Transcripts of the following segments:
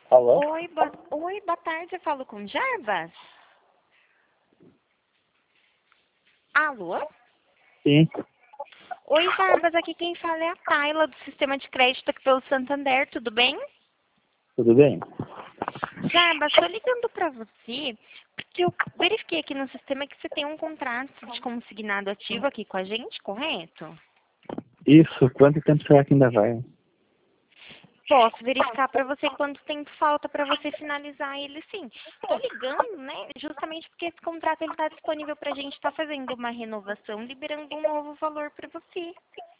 Alô? Oi, boa tarde, eu falo com Jarbas? Alô? Sim, Oi, Jarbas, aqui quem fala é a Tayla, do Sistema de Crédito aqui pelo Santander, tudo bem? tudo bem? Jarbas, estou ligando para você, porque eu verifiquei aqui no sistema que você tem um contrato de consignado ativo aqui com a gente, correto? Isso, quanto tempo será que ainda vai? Posso verificar para você quanto tempo falta para você finalizar ele, sim. Estou ligando, né, justamente porque esse contrato está disponível para a gente estar fazendo uma renovação, liberando um novo valor para você.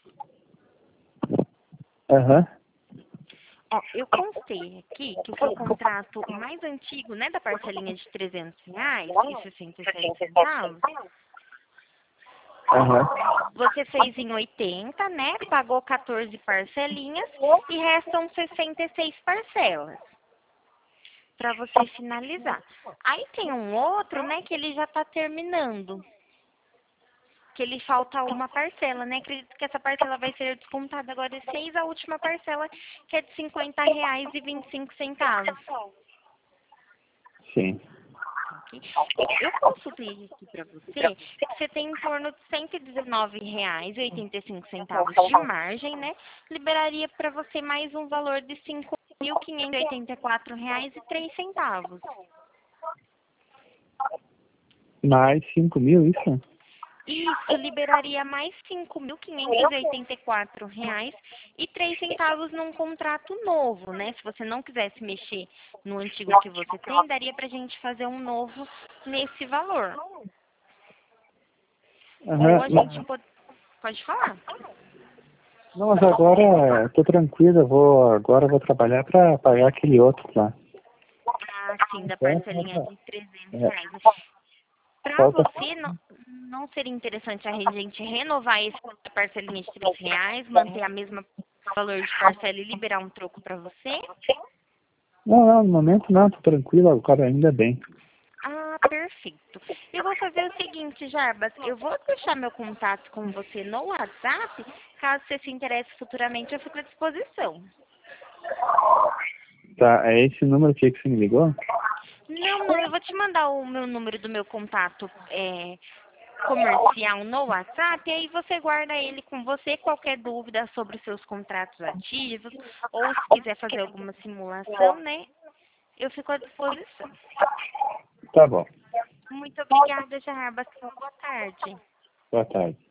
Aham, Ó, eu constei aqui que o seu contrato mais antigo, né, da parcelinha de R$ 300,67, aham. você fez em 80, né, pagou 14 parcelinhas e restam 66 parcelas para você finalizar. Aí tem um outro, né, que ele já está terminando, que ele falta uma parcela, né? Acredito que essa parcela vai ser descontada agora esse mês, a última parcela, que é de R$ 50,25. Sim. Ok? Eu consultei aqui para você que você tem em torno de R$ 119,85 de margem, né? Liberaria para você mais um valor de R$ 5.584,03. Mais 5.000, isso? Isso liberaria mais R$ 5.584,03 num contrato novo, né? Se você não quisesse mexer no antigo que você tem, daria para a gente fazer um novo nesse valor. Ou Aham. a gente pode falar. Não, mas agora eu tô tranquilo, agora eu vou trabalhar para pagar aquele outro lá. Ah, sim, da Então, parcelinha de R$ 300. é, Para falta. você, não seria interessante a gente renovar essa parcelinha de R$ 300, manter a mesma valor de parcela e liberar um troco para você? Não, não, no momento não, tô tranquilo, agora ainda bem. Ah, perfeito. Eu vou fazer o seguinte, Jarbas, eu vou deixar meu contato com você no WhatsApp, caso você se interesse futuramente, eu fico à disposição. Tá, é esse número aqui que você me ligou? Não, eu vou te mandar o meu número do meu contato comercial no WhatsApp, e aí você guarda ele com você, qualquer dúvida sobre os seus contratos ativos, ou se quiser fazer alguma simulação, né? Eu fico à disposição. Tá bom. Muito obrigada, Jarbas. Boa tarde. Boa tarde.